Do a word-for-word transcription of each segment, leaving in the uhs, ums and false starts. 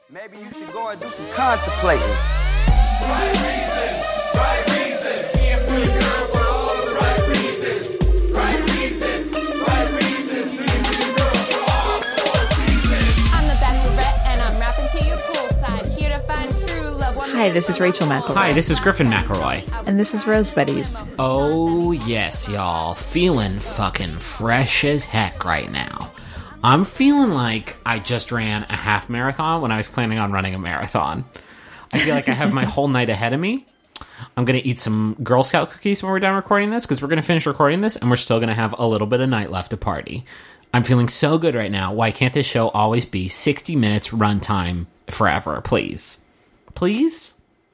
Maybe you should go and do some contemplating. Right reasons, right reasons. Can't put a girl for all the right reasons. Right reasons, right reasons. Can't put a girl for all four seasons. I'm the Bachelorette, and I'm rapping to you poolside. Here to find true love. One Hi, this is Rachel McElroy. Hi, this is Griffin McElroy. And this is Rose Buddies. Oh, yes, y'all. Feeling fucking fresh as heck right now. I'm feeling like I just ran a half marathon when I was planning on running a marathon. I feel like I have my whole night ahead of me. I'm going to eat some Girl Scout cookies when we're done recording this, because we're going to finish recording this, and we're still going to have a little bit of night left to party. I'm feeling so good right now. Why can't this show always be sixty minutes runtime forever, please? Please?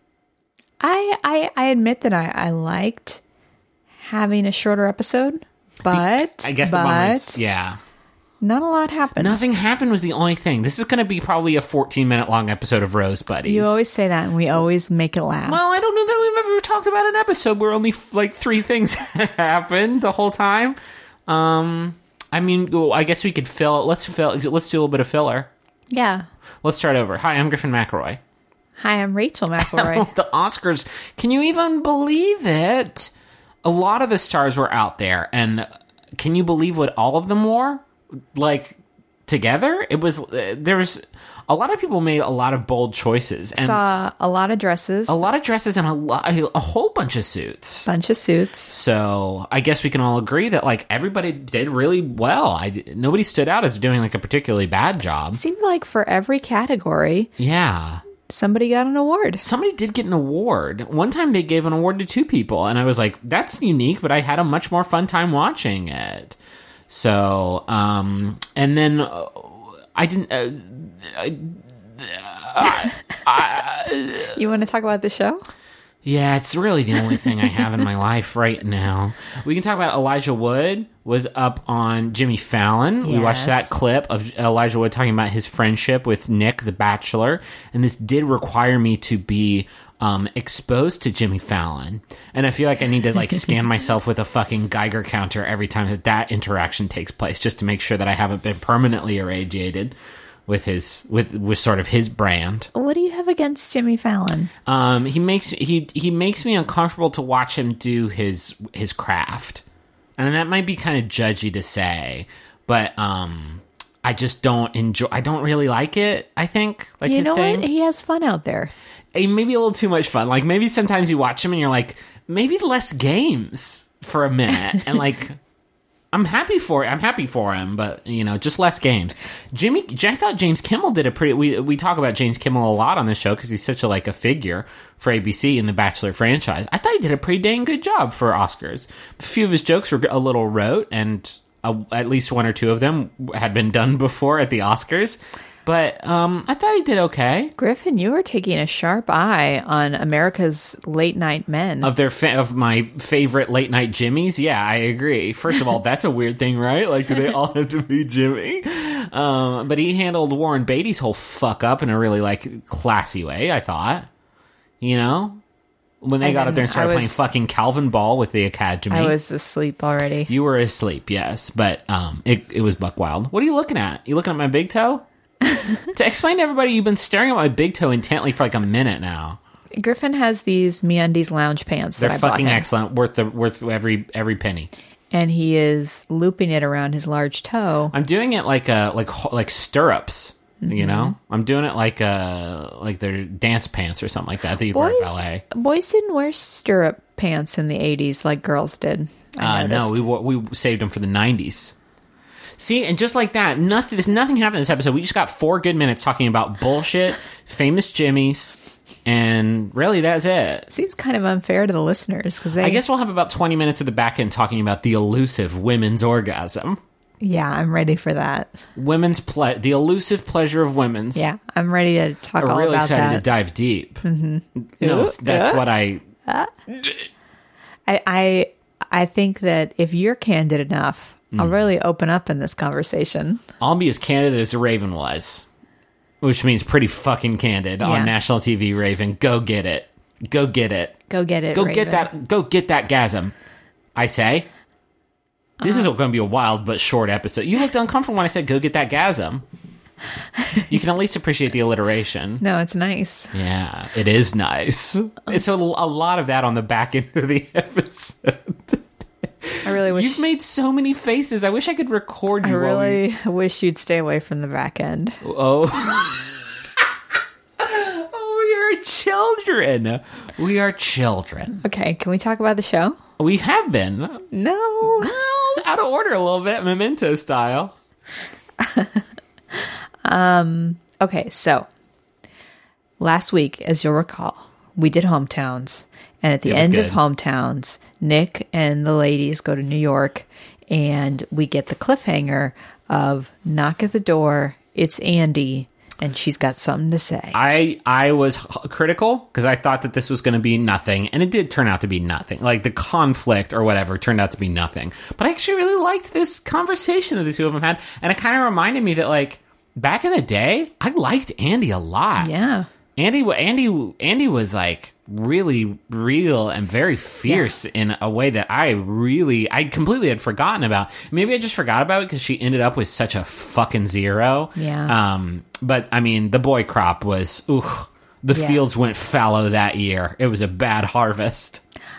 I I, I admit that I, I liked having a shorter episode, but... I guess the but, bummer is, yeah. Not a lot happened. Nothing happened was the only thing. This is going to be probably a fourteen-minute long episode of Rose Buddies. You always say that, and we always make it last. Well, I don't know that we've ever talked about an episode where only, like, three things happened the whole time. Um, I mean, well, I guess we could fill... Let's fill. Let's do a little bit of filler. Yeah. Let's start over. Hi, I'm Griffin McElroy. Hi, I'm Rachel McElroy. The Oscars. Can you even believe it? A lot of the stars were out there, and can you believe what all of them wore? Like, together? It was, uh, there was, a lot of people made a lot of bold choices. And saw a lot of dresses. a lot of dresses and a, lo- a whole bunch of suits. Bunch of suits. So, I guess we can all agree that, like, everybody did really well. I, nobody stood out as doing, like, a particularly bad job. Seemed like for every category, Yeah. somebody got an award. Somebody did get an award. One time they gave an award to two people, and I was like, that's unique, but I had a much more fun time watching it. So, um, and then uh, I didn't. Uh, I, I, I, You want to talk about the show? yeah, it's really the only thing I have in my life right now. We can talk about Elijah Wood was up on Jimmy Fallon. We watched Yes. that clip of Elijah Wood talking about his friendship with Nick, the Bachelor, and this did require me to be um, exposed to Jimmy Fallon. And I feel like I need to like scan myself with a fucking Geiger counter every time that that interaction takes place, just to make sure that I haven't been permanently irradiated with his with with sort of his brand. What do you have against Jimmy Fallon? Um, he makes he he makes me uncomfortable to watch him do his his craft, and that might be kind of judgy to say, but um, I just don't enjoy. I don't really like it. I think like You his know thing. what? He has fun out there. Eh, maybe a little too much fun. Like maybe sometimes you watch him and you're like, maybe less games for a minute, and like. I'm happy for I'm happy for him, but you know, just less games. Jimmy, I thought James Kimmel did a pretty. We we talk about James Kimmel a lot on this show because he's such a like a figure for A B C in the Bachelor franchise. I thought he did a pretty dang good job for Oscars. A few of his jokes were a little rote, and uh, at least one or two of them had been done before at the Oscars. But um, I thought he did okay. Griffin, you were taking a sharp eye on America's late night men. Of their fa- of my favorite late night Jimmys, yeah, I agree. First of all, that's a weird thing, right? Like, do they all have to be Jimmy? Um, but he handled Warren Beatty's whole fuck up in a really like classy way. I thought, you know, when they I got up there and didn't- started I playing was- fucking Calvin Ball with the Academy. I was asleep already. You were asleep, yes, but um, it it was buck wild. What are you looking at? You looking at my big toe? To explain to everybody, you've been staring at my big toe intently for like a minute now. Griffin has these MeUndies lounge pants They're that I bought fucking him, excellent, worth the worth every every penny. and he is looping it around his large toe. I'm doing it like a like like stirrups, Mm-hmm. you know. I'm doing it like a like their dance pants or something like that that you wear Boys, at ballet. boys didn't wear stirrup pants in the eighties like girls did. I Uh, no, noticed. we wa- we saved them for the nineties. See, and just like that, nothing. There's nothing happened in this episode. We just got four good minutes talking about bullshit, famous Jimmys, and really that's it. Seems kind of unfair to the listeners because they. I guess we'll have about twenty minutes at the back end talking about the elusive women's orgasm, Yeah, I'm ready for that. women's ple- the elusive pleasure of women's. Yeah, I'm ready to talk I'm all really about excited that. to dive deep. Mm-hmm. No, Ooh, that's uh. what I. I, I I think that if you're candid enough, Mm. I'll really open up in this conversation. I'll be as candid as Raven was, which means pretty fucking candid Yeah. on national T V. Raven, go get it, go get it, Go get it. go Raven. get that, go get that gasm. I say. This Uh. is going to be a wild but short episode. You looked uncomfortable when I said go get that gasm. You can at least appreciate the alliteration. No, it's nice. Yeah, it is nice. It's a, a lot of that on the back end of the episode. I really wish You've made so many faces. I wish I could record I you. while we- really wish you'd stay away from the back end. Oh. Oh, we are children. We are children. Okay, can we talk about the show? We have been. No. Well, out of order a little bit, Memento style. Okay, so last week, as you'll recall, we did Hometowns. And at the It was end good. of Hometowns, Nick and the ladies go to New York, and we get the cliffhanger of knock at the door, it's Andy, and she's got something to say. I I was h- critical because I thought that this was going to be nothing, and it did turn out to be nothing. Like the conflict or whatever turned out to be nothing. But I actually really liked this conversation that the two of them had, and it kind of reminded me that like back in the day, I liked Andy a lot. Yeah. Andy, Andy, Andy was like really real and very fierce in a way that I really, I completely had forgotten about. Maybe I just forgot about it because she ended up with such a fucking zero. Yeah. Um, but I mean, the boy crop was, ooh, the Yeah. fields went fallow that year. It was a bad harvest.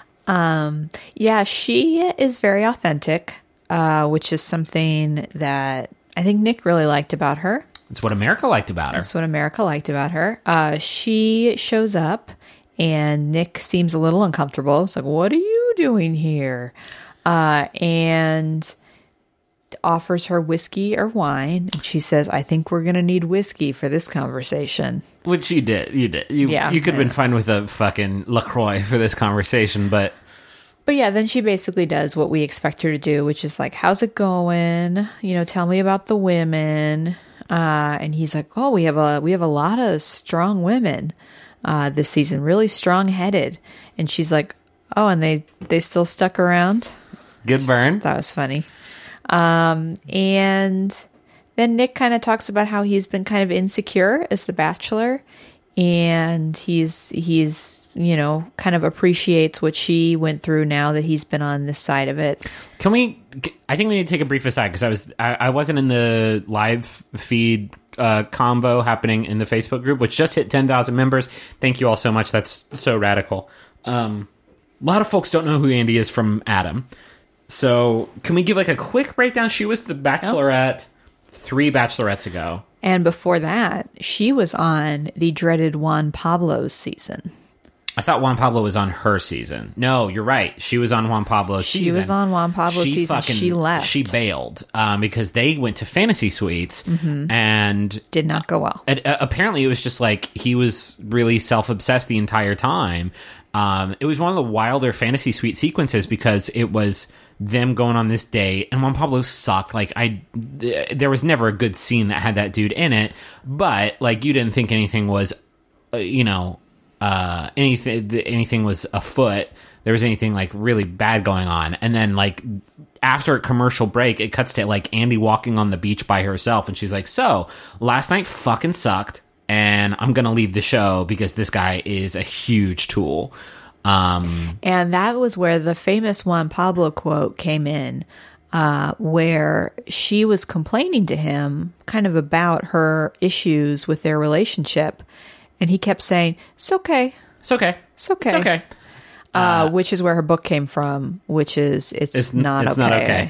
Yeah, she is very authentic, uh, which is something that I think Nick really liked about her. It's what America liked about her. That's what America liked about her. Uh, she shows up, and Nick seems a little uncomfortable. It's like, what are you doing here? Uh, and offers her whiskey or wine. And she says, I think we're going to need whiskey for this conversation. Which you did. You did. You, Yeah. you could have been fine with a fucking LaCroix for this conversation, but But yeah, then she basically does what we expect her to do, which is like, how's it going? You know, tell me about the women. Uh, and he's like, oh, we have a, we have a lot of strong women, uh, this season, really strong headed. And she's like, oh, and they, they still stuck around. good burn. That was funny. Um, and then Nick kind of talks about how he's been kind of insecure as the Bachelor, and he's, he's, you know, kind of appreciates what she went through now that he's been on this side of it. Can we? I think we need to take a brief aside because I was I, I wasn't in the live feed uh, convo happening in the Facebook group, which just hit ten thousand members. Thank you all so much. That's so radical. Um, a lot of folks don't know who Andy is from Adam. So can we give like a quick breakdown? She was the Bachelorette three Bachelorettes ago. And before that, she was on the dreaded Juan Pablo's season. I thought Juan Pablo was on her season. No, you're right. She was on Juan Pablo's She season. was on Juan Pablo's season. She left. She bailed um, because they went to Fantasy Suites Mm-hmm. and Did not go well. And, uh, apparently, it was just like he was really self-obsessed the entire time. Um, it was one of the wilder fantasy suite sequences because it was them going on this date, and Juan Pablo sucked. Like I, th- there was never a good scene that had that dude in it. But like, you didn't think anything was, uh, you know, uh, anything th- anything was afoot. There was anything like really bad going on, and then like after a commercial break, it cuts to like Andy walking on the beach by herself, and she's like, "So last night fucking sucked, and I'm gonna leave the show because this guy is a huge tool." Um, And that was where the famous Juan Pablo quote came in, uh, where she was complaining to him kind of about her issues with their relationship. And he kept saying, it's okay. it's okay. It's okay. It's okay. Uh, which is where her book came from, which is It's, It's Not it's Okay. not okay.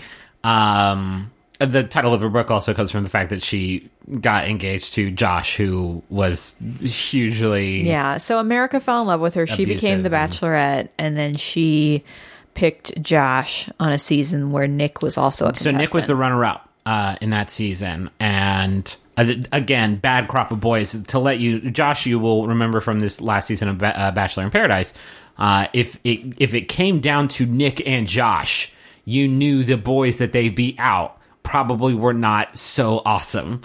Um, the title of her book also comes from the fact that she got engaged to Josh, who was hugely Yeah. So America fell in love with her. She became the Abusive. Bachelorette. And then she picked Josh on a season where Nick was also a So contestant. Nick was the runner-up uh, in that season, and uh, again, bad crop of boys. To let you, Josh, you will remember from this last season of ba- uh, Bachelor in Paradise. Uh, if it if it came down to Nick and Josh, you knew the boys that they beat out probably were not so awesome.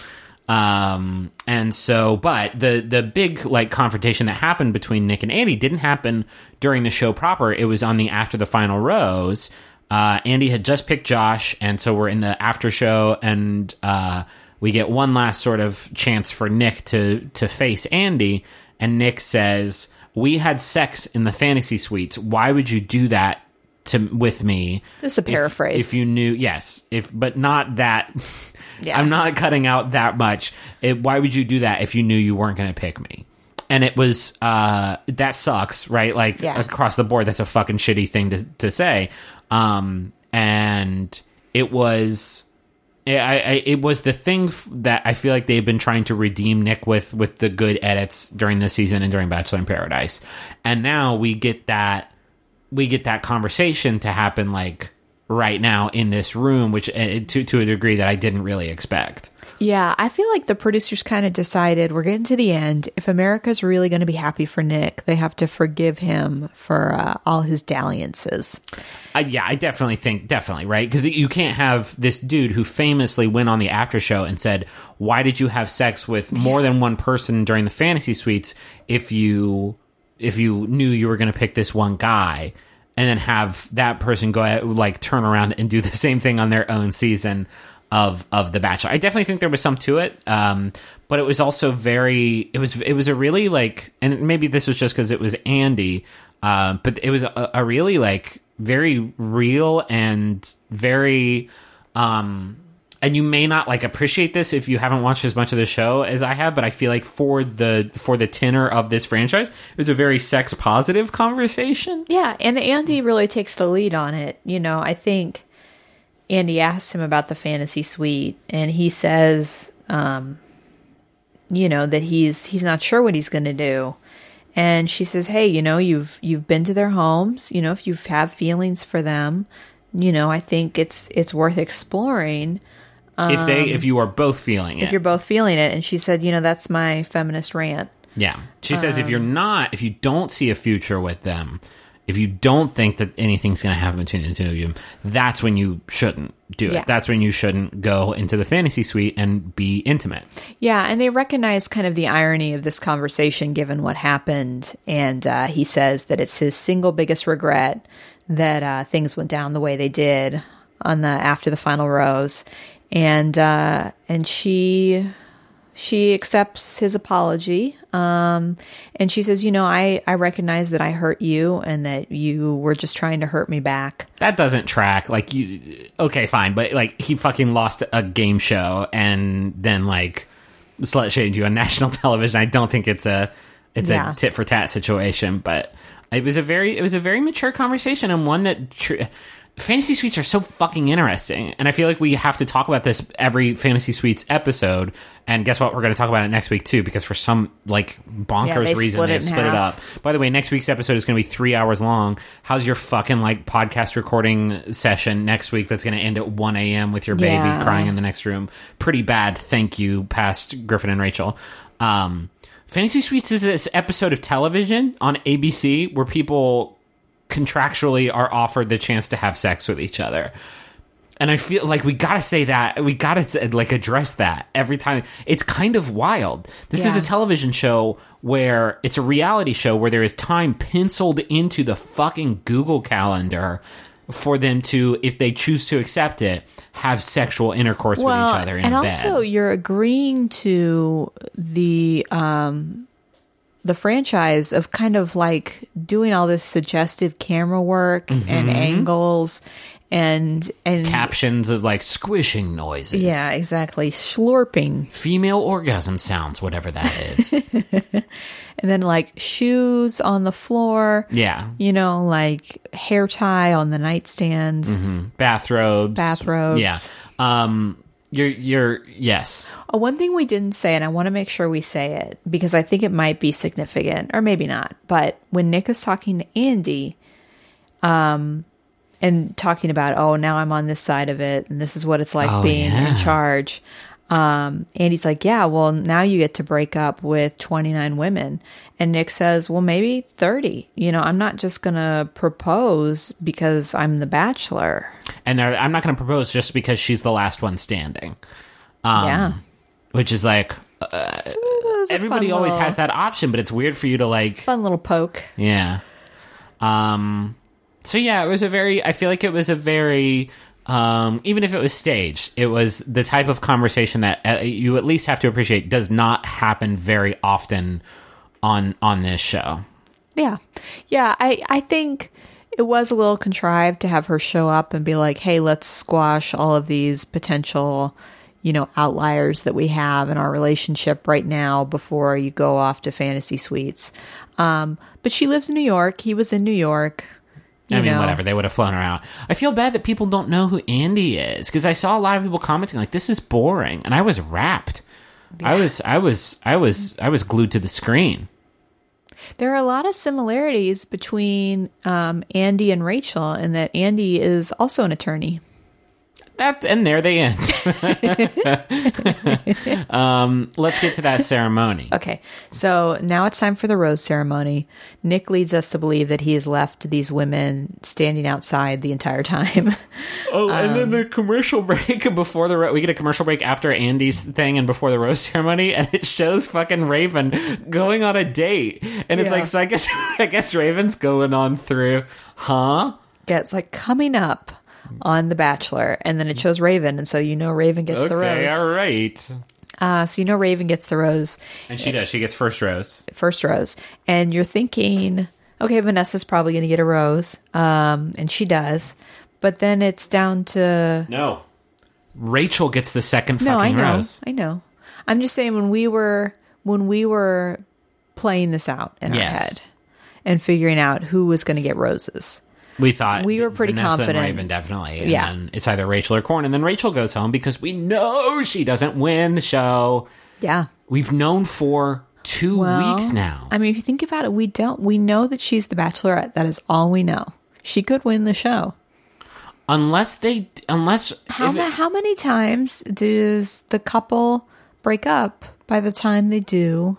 Um, and so, but the the big like confrontation that happened between Nick and Andy didn't happen during the show proper. It was on the After the Final Rose. Uh, Andy had just picked Josh, and so we're in the after show, and uh, we get one last sort of chance for Nick to to face Andy. And Nick says, "We had sex in the fantasy suites. Why would you do that to with me?" This is a If- paraphrase. If, you knew, yes, if but not that. Yeah. I'm not cutting out that much. It, why would you do that if you knew you weren't going to pick me? And it was, uh, that sucks, right? Like, Yeah. across the board, that's a fucking shitty thing to, to say. Um, and it was, I, I, it was the thing f- that I feel like they've been trying to redeem Nick with, with the good edits during this season and during Bachelor in Paradise. And now we get that, we get that conversation to happen, like, right now in this room, which uh, to, to a degree that I didn't really expect. Yeah, I feel like the producers kind of decided we're getting to the end. If America's really going to be happy for Nick, they have to forgive him for uh, all his dalliances. Uh, yeah, I definitely think, definitely, right? Because you can't have this dude who famously went on the after show and said, why did you have sex with more than one person during the fantasy suites if you if you knew you were going to pick this one guy, and then have that person go out, like, turn around and do the same thing on their own season of of The Bachelor. I definitely think there was some to it, um, but it was also very, it was it was a really, like, and maybe this was just because it was Andy, uh, but it was a, a really, like, very real and very, um, and you may not, like, appreciate this if you haven't watched as much of the show as I have, but I feel like for the for the tenor of this franchise, it was a very sex positive conversation. Yeah, and Andy really takes the lead on it. You know, I think Andy asks him about the fantasy suite, and he says, um, you know, that he's he's not sure what he's going to do. And she says, "Hey, you know, you've you've been to their homes. You know, if you have feelings for them, you know, I think it's it's worth exploring if they if you are both feeling it, if you're both feeling it." And she said, "You know, that's my feminist rant." Yeah, she says if you're not, if you don't see a future with them, if you don't think that anything's going to happen between the two of you, that's when you shouldn't do it. Yeah. That's when you shouldn't go into the fantasy suite and be intimate. Yeah, and they recognize kind of the irony of this conversation given what happened. And uh, he says that it's his single biggest regret that uh, things went down the way they did on the after the final rose. And uh, and she she accepts his apology. Um, and she says, you know, I, I recognize that I hurt you and that you were just trying to hurt me back. That doesn't track. Like, you, okay, fine. But, like, he fucking lost a game show and then, like, slut shamed you on national television. I don't think it's a, it's Yeah. a tit for tat situation, but it was a very, it was a very mature conversation, and one that, tr- fantasy suites are so fucking interesting, and I feel like we have to talk about this every fantasy suites episode. And guess what? We're going to talk about it next week too, because for some, like, bonkers Yeah, they reason split they've it in split it half. up. By the way, next week's episode is going to be three hours long. How's your fucking, like, podcast recording session next week that's going to end at one a.m. with your baby Yeah. crying in the next room? Pretty bad. Thank you, past Griffin and Rachel. Um, Fantasy Suites is this episode of television on A B C where people contractually are offered the chance to have sex with each other. And I feel like we gotta say that, we gotta, like, address that every time. It's kind of wild. This is Yeah. a television show where it's a reality show where there is time penciled into the fucking Google Calendar for them to, if they choose to accept it, have sexual intercourse with each other in and bed. also you're agreeing to the um the franchise of kind of like doing all this suggestive camera work Mm-hmm. and angles and and Captions of, like, squishing noises. yeah, exactly, slurping, Female orgasm sounds, whatever that is. and then like shoes on the floor, Yeah. you know, like hair tie on the nightstand. Bathrobes. Bathrobes. Yeah. Um, you're, you're, yes. Oh, one thing we didn't say, and I want to make sure we say it because I think it might be significant, or maybe not. But when Nick is talking to Andy, um, and talking about, oh, now I'm on this side of it, and this is what it's like Oh, being yeah. in charge. Um, Andy's like, yeah, well, now you get to break up with twenty-nine women. And Nick says, well, maybe thirty. You know, I'm not just going to propose because I'm the bachelor. And they're- I'm not going to propose just because she's the last one standing. Um, yeah. Which is like, It was a everybody fun always little- has that option, but it's weird for you to, like, Fun little poke. yeah. Um, so yeah, it was a very, I feel like it was a very, um, even if it was staged, it was the type of conversation that uh, you at least have to appreciate does not happen very often on, on this show. Yeah. Yeah, I, I think it was a little contrived to have her show up and be like, hey, let's squash all of these potential, you know, outliers that we have in our relationship right now before you go off to fantasy suites. Um, but she lives in New York. He was in New York. You I mean, know. whatever. They would have flown her out. I feel bad that people don't know who Andy is because I saw a lot of people commenting like, "This is boring," and I was rapt. I was, I was, I was, I was glued to the screen. There are a lot of similarities between um, Andy and Rachel in that Andy is also an attorney. That and there they end. um, let's get to that ceremony. Okay, so now it's time for the rose ceremony. Nick leads us to believe that he has left these women standing outside the entire time. Oh, and then the commercial break before the ro- we get a commercial break after Andy's thing and before the rose ceremony, and it shows fucking Raven going on a date, and it's Yeah. like, so I guess I guess Raven's going on through, huh? Yeah, it's like coming up on The Bachelor, and then it shows Raven, and so you know Raven gets the Okay, rose. all right. Uh, so you know Raven gets the rose, And she does. She gets first rose. first rose, and you're thinking, okay, Vanessa's probably going to get a rose, um, and she does, but then it's down to No, Rachel gets the second no, I fucking know, rose. I know. I'm just saying when we were when we were playing this out in our Yes. head and figuring out who was going to get roses. We thought We were pretty Vanessa confident. And Raven definitely. And Yeah. then it's either Rachel or Corn, and then Rachel goes home because we know she doesn't win the show. Yeah. We've known for two Well, weeks now. I mean, if you think about it, we don't. We know that she's the Bachelorette. That is all we know. She could win the show. unless they, unless How if ma- it- how many times does the couple break up by the time they do?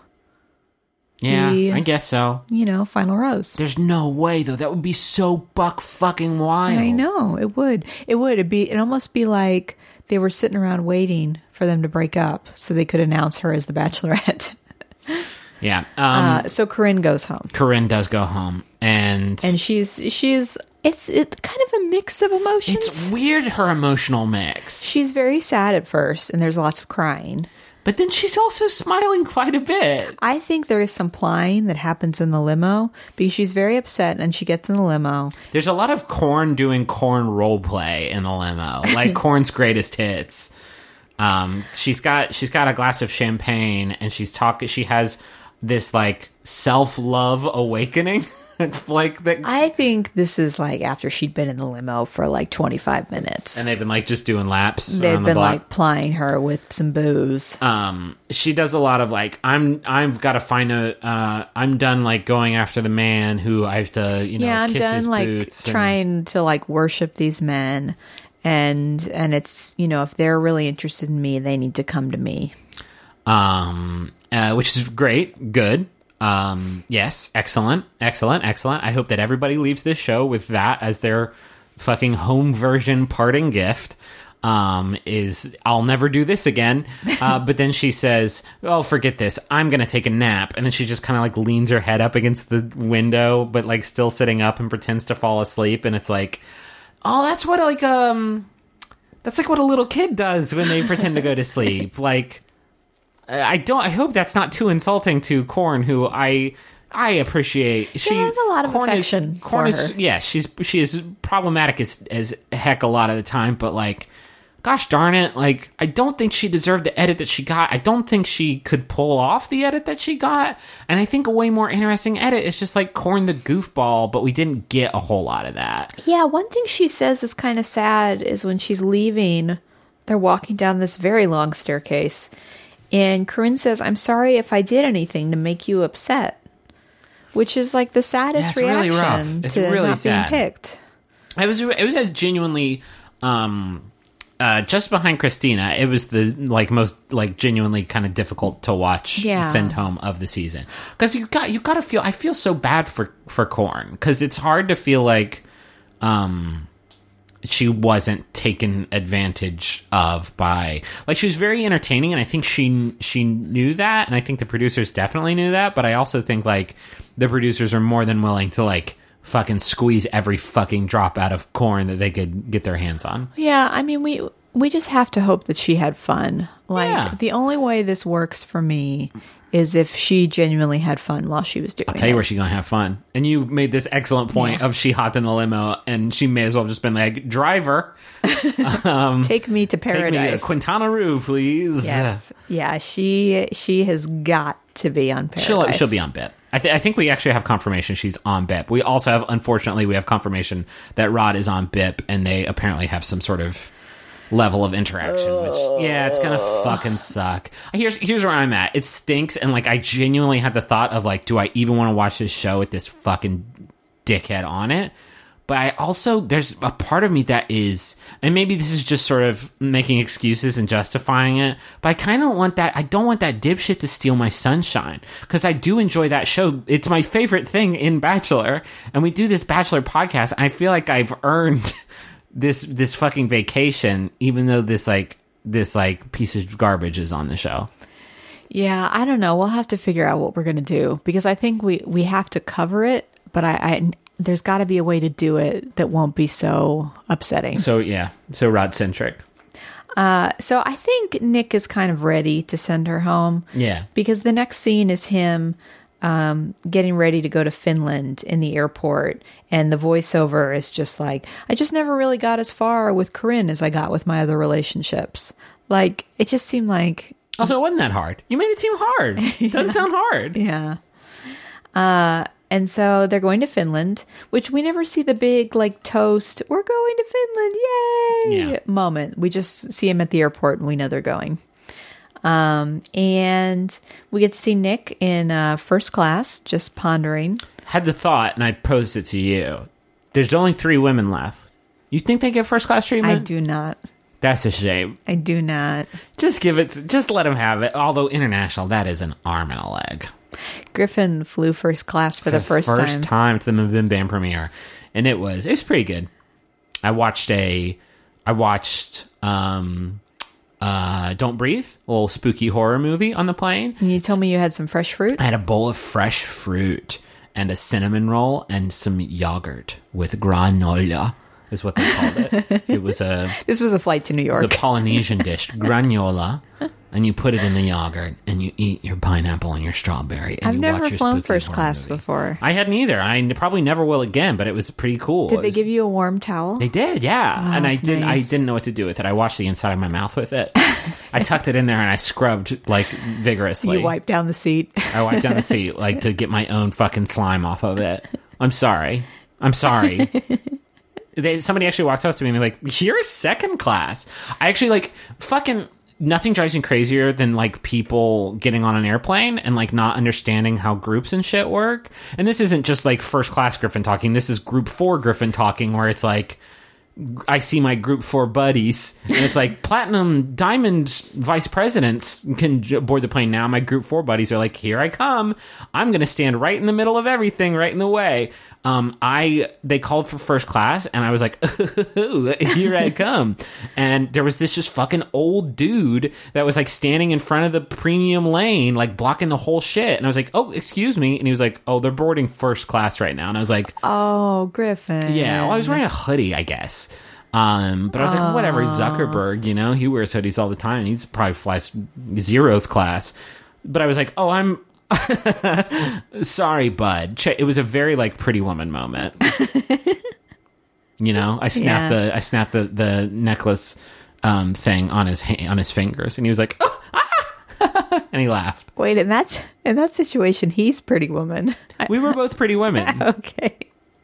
yeah, the- I guess so. You know, final rose. There's no way though. That would be so buck fucking wild. I know it would. It would. It'd be. It'd almost be like they were sitting around waiting for them to break up so they could announce her as the Bachelorette. Yeah. Um, Uh, so Corinne goes home, Corinne does go home, and and she's she's it's it kind of a mix of emotions. it's weird her emotional mix. She's very sad at first, and there's lots of crying. But then she's also smiling quite a bit. I think there is some plying that happens in the limo because she's very upset and she gets in the limo. There's a lot of Korn doing Korn role play in the limo, like Korn's greatest hits. Um, she's got she's got a glass of champagne and she's talking. She has this like self love awakening, like that. I think this is like after she'd been in the limo for like twenty-five minutes. And they've been like just doing laps. They've around the been block. like plying her with some booze. um she does a lot of like i'm i've got to find a uh I'm done like going after the man who I have to you know yeah, I'm kiss his done like boots and- trying to like worship these men, and and it's, you know, if they're really interested in me, they need to come to me. um uh, which is great, good. Um yes, excellent, excellent, excellent. I hope that everybody leaves this show with that as their fucking home version parting gift. Um, is I'll never do this again. Uh, but then she says, "Oh, forget this. I'm gonna take a nap." And then she just kind of like leans her head up against the window, but like still sitting up and pretends to fall asleep. And it's like, oh, that's what like um, that's like what a little kid does when they pretend to go to sleep. Like, I don't. I hope that's not too insulting to Korn, who I. I appreciate. She I have a lot of Korn affection is, Korn for is, her. yeah, she's she is problematic as as heck a lot of the time, but like, gosh darn it, like I don't think she deserved the edit that she got. I don't think she could pull off the edit that she got. And I think a way more interesting edit is just like Korn the goofball, but we didn't get a whole lot of that. Yeah, one thing she says is kind of sad is when she's leaving, they're walking down this very long staircase, and Corinne says, "I'm sorry if I did anything to make you upset," which is like the saddest Yeah, it's really reaction rough. It's to really not sad. being picked. It was it was a genuinely um uh just behind Christina, it was the like most like genuinely kind of difficult to watch Yeah. send home of the season, because you got you got to feel I feel so bad for for Korn, because it's hard to feel like um she wasn't taken advantage of by, like, she was very entertaining, and I think she she knew that, and I think the producers definitely knew that, but I also think like the producers are more than willing to like fucking squeeze every fucking drop out of Korn that they could get their hands on. Yeah, I mean, we we just have to hope that she had fun. Like, Yeah. the only way this works for me is if she genuinely had fun while she was doing I'll tell you it. where she's gonna have fun. And you made this excellent point Yeah. of she hopped in the limo and she may as well have just been like, driver, Take me to take me to paradise. Quintana Roo, please. Yes. Yeah, she she has got to be on paradise. She'll she'll be on B I P. I, th- I think we actually have confirmation she's on B I P. We also have, unfortunately, we have confirmation that Rod is on B I P, and they apparently have some sort of level of interaction. Which, yeah, it's gonna fucking suck. Here's here's where I'm at. It stinks, and like I genuinely had the thought of like, do I even want to watch this show with this fucking dickhead on it? But I also, there's a part of me that is, and maybe this is just sort of making excuses and justifying it, but I kind of want that, I don't want that dipshit to steal my sunshine, because I do enjoy that show. It's my favorite thing in Bachelor, and we do this Bachelor podcast, and I feel like I've earned this this fucking vacation, even though this like, this like piece of garbage is on the show. Yeah, I don't know. We'll have to figure out what we're going to do, because I think we, we have to cover it, but I, I there's got to be a way to do it that won't be so upsetting. So yeah, so Rod-centric. So I think Nick is kind of ready to send her home. Yeah. Because the next scene is him um, getting ready to go to Finland in the airport. And the voiceover is just like, I just never really got as far with Corinne as I got with my other relationships. Like, it just seemed like, Also, it wasn't that hard. You made it seem hard. It doesn't sound hard. yeah. Uh, and so they're going to Finland, which we never see the big, like, toast, we're going to Finland, yay, Yeah. moment. We just see him at the airport and we know they're going. Um, and we get to see Nick in uh, first class, just pondering. Had the thought, and I posed it to you. There's only three women left. You think they get first class I treatment? do not. That's a shame. I do not. Just give it. Just let them have it. Although international, that is an arm and a leg. Griffin flew first class for the first, first time. time to the Bim Bam premiere, and it was it was pretty good. I watched a. I watched. Um, uh, Don't Breathe, a little spooky horror movie on the plane. And you told me you had some fresh fruit? I had a bowl of fresh fruit and a cinnamon roll and some yogurt with granola, is what they called it. It was a, This was a flight to New it was York. a Polynesian dish, granola, and you put it in the yogurt and you eat your pineapple and your strawberry. And I've you never watch your flown spooky first horror class movie. before. I hadn't either. I n- probably never will again, but it was pretty cool. Did It they was- give you a warm towel? They did, yeah. Oh, and I that's didn't. nice. I didn't know what to do with it. I washed the inside of my mouth with it. I tucked it in there and I scrubbed like vigorously. You wiped down the seat. I wiped down the seat like to get my own fucking slime off of it. I'm sorry. I'm sorry. They, somebody actually walked up to me and they're like, "You're second class." I actually like fucking nothing drives me crazier than like people getting on an airplane and like not understanding how groups and shit work. And this isn't just like first class Griffin talking. This is group four Griffin talking, where it's like, I see my group four buddies, and it's like platinum, diamond vice presidents can j- board the plane now. My group four buddies are like, here I come. I'm going to stand right in the middle of everything, right in the way. Um, I they called for first class, and I was like, here I come. And there was this just fucking old dude that was like standing in front of the premium lane, like blocking the whole shit. And I was like, oh, excuse me. And he was like, oh, they're boarding first class right now. And I was like, Oh, Griffin. yeah, well, I was wearing a hoodie, I guess. Um, but I was like, whatever, Zuckerberg, you know, he wears hoodies all the time. He's probably flies zeroth class. But I was like, oh, I'm sorry, bud. Ch- It was a very like Pretty Woman moment. You know, I snapped Yeah. the I snapped the the necklace um, thing on his ha- on his fingers, and he was like, oh, ah! and he laughed. Wait, in that in that situation, he's Pretty Woman. I- We were both Pretty Women. okay.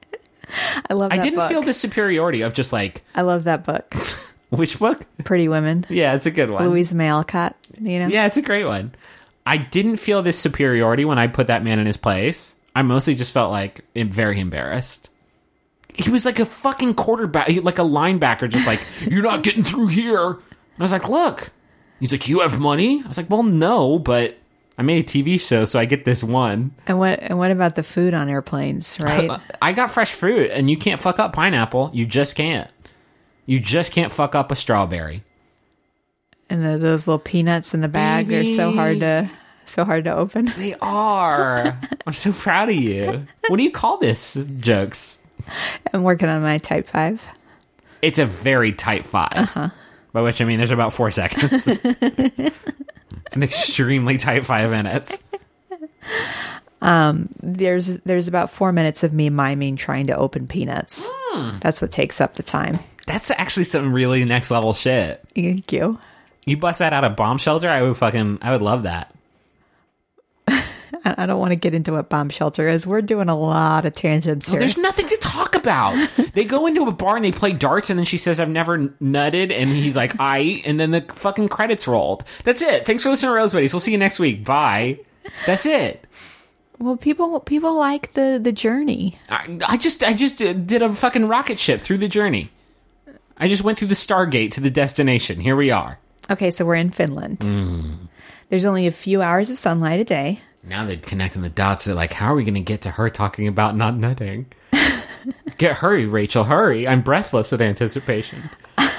I love. I that didn't book. feel the superiority of just like, I love that book. which book? Pretty Women. Yeah, it's a good one. Louise May Alcott. You know. Yeah, it's a great one. I didn't feel this superiority when I put that man in his place. I mostly just felt like em- very embarrassed. He was like a fucking quarterback, like a linebacker, just like, you're not getting through here. And I was like, look. He's like, you have money? I was like, well, no, but I made a T V show, so I get this one. And what and what about the food on airplanes? Right. I got fresh fruit, and you can't fuck up pineapple. You just can't. You just can't fuck up a strawberry. And the, those little peanuts in the bag are so Baby. hard to so hard to open. They are. I'm so proud of you. What do you call this, jokes? I'm working on my type five. It's a very tight five. Uh-huh. By which I mean there's about four seconds. It's an extremely tight five minutes. There's there's about four minutes of me miming trying to open peanuts. Mm. That's what takes up the time. That's actually some really next level shit. Thank you. You bust that out of Bomb Shelter, I would fucking, I would love that. I I don't want to get into what Bomb Shelter is. We're doing a lot of tangents Oh, here. there's nothing to talk about. They go into a bar and they play darts, and then she says, "I've never nutted," and he's like, "I," and then the fucking credits rolled. That's it. Thanks for listening to Rose Buddies. We'll see you next week. Bye. That's it. Well, people people like the the journey. I, I just I just did a fucking rocket ship through the journey. I just went through the Stargate to the destination. Here we are. Okay, so we're in Finland. Mm. There's only a few hours of sunlight a day. Now they're connecting the dots. They're like, how are we going to get to her talking about not nutting? Get hurry, Rachel, hurry. I'm breathless with anticipation.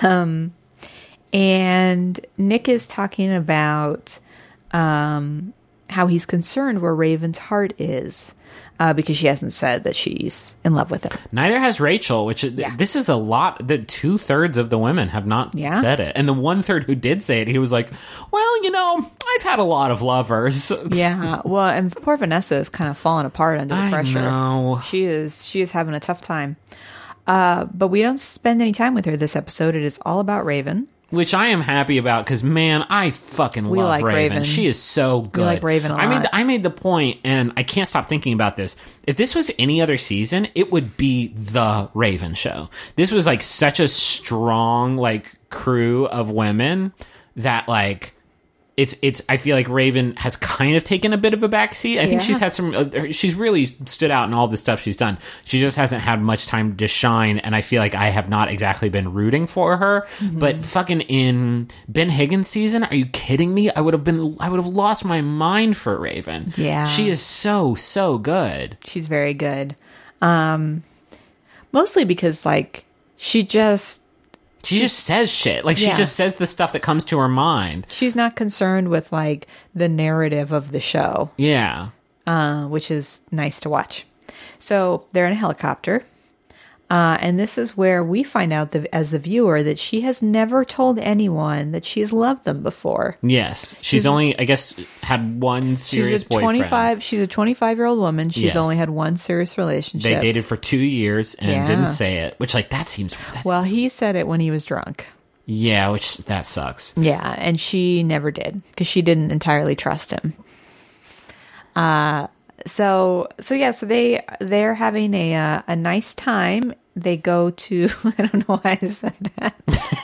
And Nick is talking about um, how he's concerned where Raven's heart is uh, because she hasn't said that she's in love with him. Neither has Rachel, which Yeah. this is a lot. The two thirds of the women have not Yeah. said it. And the one third who did say it, he was like, well, you know, I've had a lot of lovers. Yeah, well, and poor Vanessa is kind of falling apart under the I pressure. know. She is she is having a tough time. Uh, but we don't spend any time with her this episode. It is all about Raven. Which I am happy about because, man, I fucking We love like Raven. Raven. She is so good. like Raven a I made lot. the, I made the point, and I can't stop thinking about this. If this was any other season, it would be the Raven show. This was like such a strong like crew of women that like it's it's. I feel like Raven has kind of taken a bit of a backseat. I think Yeah. she's had some. Uh, she's really stood out in all the stuff she's done. She just hasn't had much time to shine, and I feel like I have not exactly been rooting for her. Mm-hmm. But fucking in Ben Higgins season, are you kidding me? I would have been. I would have lost my mind for Raven. Yeah. she is so so good. She's very good. Um, mostly because like she just She just says shit. Like she Yeah. just says the stuff that comes to her mind. she's not concerned with like the narrative of the show, Yeah. uh, which is nice to watch. So they're in a helicopter. Uh, and this is where we find out the, as the viewer that she has never told anyone that she has loved them before. Yes. She's, She's- only, I guess, had one She's serious a boyfriend. twenty-five. She's a twenty-five-year-old woman. She's Yes. only had one serious relationship. They dated for two years and Yeah. didn't say it, which like that seems. That's, Well, he said it when he was drunk. yeah, which that sucks. Yeah, and she never did because she didn't entirely trust him. Uh, so so yeah, so they they're having a uh, a nice time. They go to I don't know why I said that.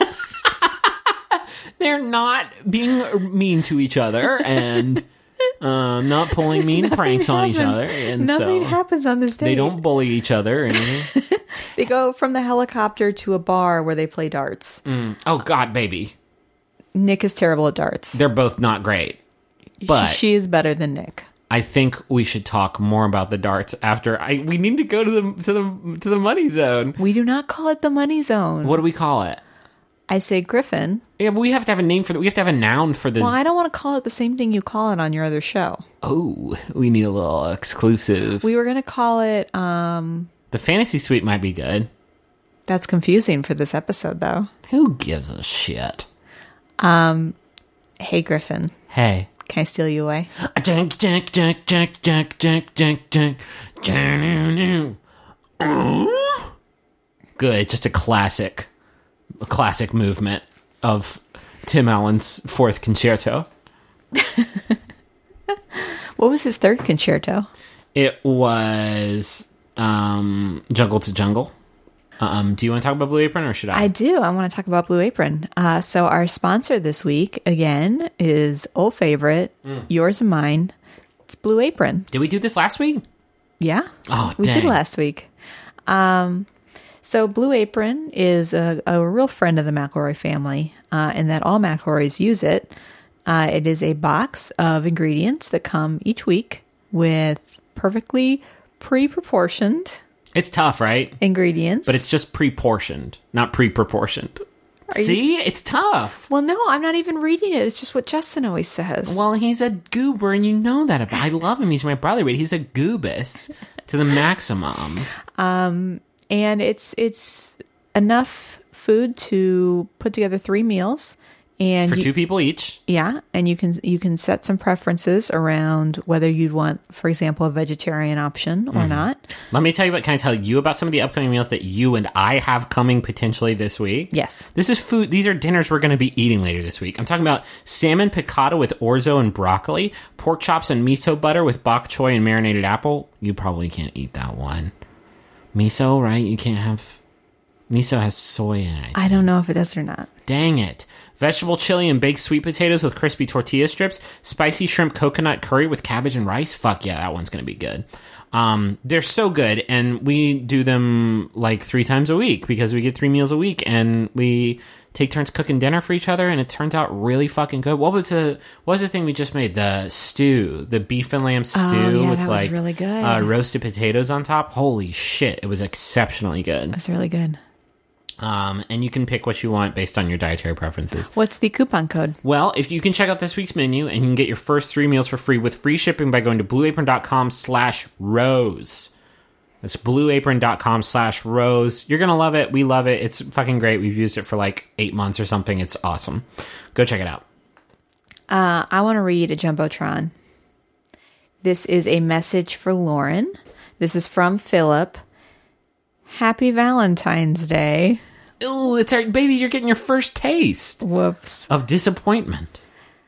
They're not being mean to each other and uh, not pulling mean pranks on each happens. other, and Nothing so happens on this date. they don't bully each other. Or anything. They go from the helicopter to a bar where they play darts. Oh God, baby, Nick is terrible at darts. they're both not great. But she is better than Nick. I think we should talk more about the darts after. I we need to go to the to the to the money zone. We do not call it the money zone. What do we call it? I say Griffin. Yeah, but we have to have a name for the, we have to have a noun for this. Well, I don't want to call it the same thing you call it on your other show. Oh, we need a little exclusive. We were going to call it, um, The fantasy suite might be good. that's confusing for this episode, though. Who gives a shit? Hey, Griffin, Hey. can I steal you away? Junk, junk, junk, junk, junk, junk, junk, junk. Good, just a classic, a classic movement of Tim Allen's fourth concerto. What was his third concerto? It was um, Jungle to Jungle. Um, do you want to talk about Blue Apron or should I? I do. I want to talk about Blue Apron. Uh, so our sponsor this week, again, is old favorite, yours and mine. It's Blue Apron. Did we do this last week? Yeah. Oh, we did dang. last week. Um, so Blue Apron is a, a real friend of the McElroy family, uh, in that all McElroys use it. Uh, it is a box of ingredients that come each week with perfectly pre-proportioned It's tough, right? ingredients. But it's just pre-portioned, not pre-proportioned. you- See? It's tough. well, no, I'm not even reading it. It's just what Justin always says. Well, he's a goober, and you know that about. I love him. He's my brother, but he's a goobus to the maximum. and it's it's enough food to put together three meals And For you- two people each. Yeah, and you can you can set some preferences around whether you'd want, for example, a vegetarian option or not. Let me tell you what, can I tell you about some of the upcoming meals that you and I have coming potentially this week? Yes. This is food. These are dinners we're going to be eating later this week. I'm talking about salmon piccata with orzo and broccoli, pork chops and miso butter with bok choy and marinated apple. You probably can't eat that one. Miso, right? You can't have... Miso has soy in it. I don't know if it does or not. Dang it. Vegetable chili and baked sweet potatoes with crispy tortilla strips. Spicy shrimp coconut curry with cabbage and rice. Fuck yeah, that one's going to be good. Um, they're so good, and we do them like three times a week because we get three meals a week, and we take turns cooking dinner for each other, and it turns out really fucking good. What was the what was the thing we just made? The stew, the beef and lamb stew Oh, yeah, with that was like really good. Uh, roasted potatoes on top. Holy shit, it was exceptionally good. It's really good. Um, and you can pick what you want based on your dietary preferences. What's the coupon code? Well, if you can check out this week's menu and you can get your first three meals for free with free shipping by going to blueapron.com slash rose. That's blueapron.com slash rose. You're going to love it. We love it. It's fucking great. We've used it for like eight months or something. It's awesome. Go check it out. Uh, I want to read a Jumbotron. This is a message for Lauren. This is from Philip. Happy Valentine's Day. Ooh, it's our baby. You're getting your first taste Whoops. of disappointment.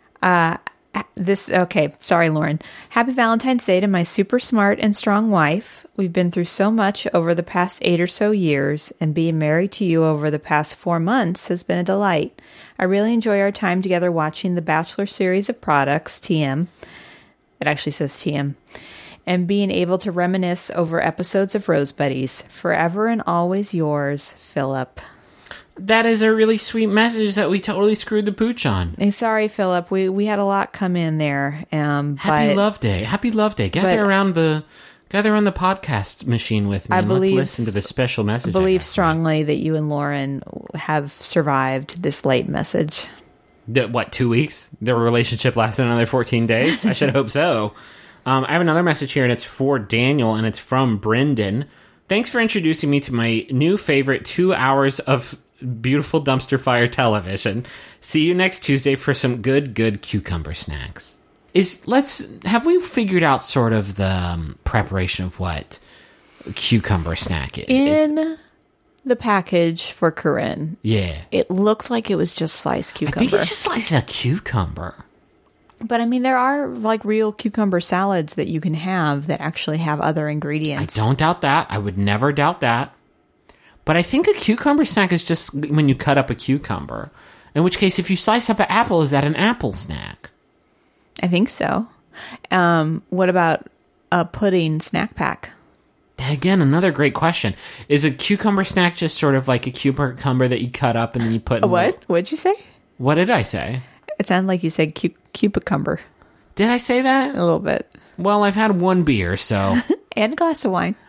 This, okay, sorry, Lauren. Happy Valentine's Day to my super smart and strong wife. We've been through so much over the past eight or so years, and being married to you over the past four months has been a delight. I really enjoy our time together watching the Bachelor series of products, T M. It actually says T M. And being able to reminisce over episodes of Rose Buddies. Forever and always yours, Philip. That is a really sweet message that we totally screwed the pooch on. Hey, sorry, Philip. We we had a lot come in there. Um, Happy but Love Day. Happy Love Day. Gather but- around the gather around the podcast machine with me. I and believe- let's listen to the special message. I believe got for you. strongly that you and Lauren have survived this late message. The- what, two weeks? Their relationship lasted another fourteen days? I should hope so. Um, I have another message here, and it's for Daniel, and it's from Brendan. Thanks for introducing me to my new favorite two hours of beautiful dumpster fire television. See you next Tuesday for some good, good cucumber snacks. Is let's have we figured out sort of the um, preparation of what a cucumber snack is? Is- In the package for Corinne, yeah, it looked like it was just sliced I cucumber. think it's just slicing a cucumber. But I mean, there are like real cucumber salads that you can have that actually have other I ingredients. don't doubt that. I would never doubt that. But I think a cucumber snack is just when you cut up a cucumber. In which case, if you slice up an apple, is that an apple snack? I think so. Um, what about a pudding snack pack? Again, another great question. Is a cucumber snack just sort of like a cucumber that you cut up and then you put in What? What'd you say? What did I say? It sounded like you said cu- cucumber Did I say that? a little bit. Well, I've had one beer, so... And a glass of wine.